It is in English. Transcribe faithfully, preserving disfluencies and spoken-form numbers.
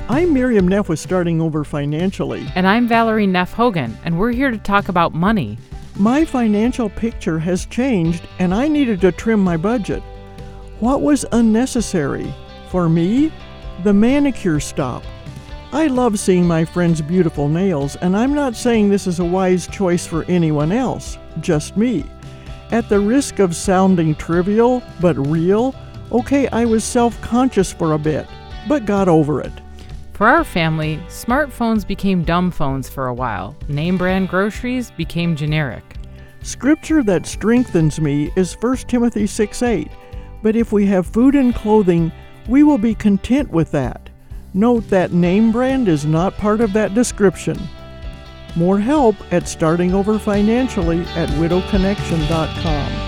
I'm Miriam Neff with Starting Over Financially. And I'm Valerie Neff Hogan, and we're here to talk about money. My financial picture has changed, and I needed to trim my budget. What was unnecessary? For me, the manicure stop. I love seeing my friends' beautiful nails, and I'm not saying this is a wise choice for anyone else, just me. At the risk of sounding trivial, but real, okay, I was self-conscious for a bit, but got over it. For our family, smartphones became dumb phones for a while. Name brand groceries became generic. Scripture that strengthens me is First Timothy six eight. But if we have food and clothing, we will be content with that. Note that name brand is not part of that description. More help at Starting Over Financially at widow connection dot com.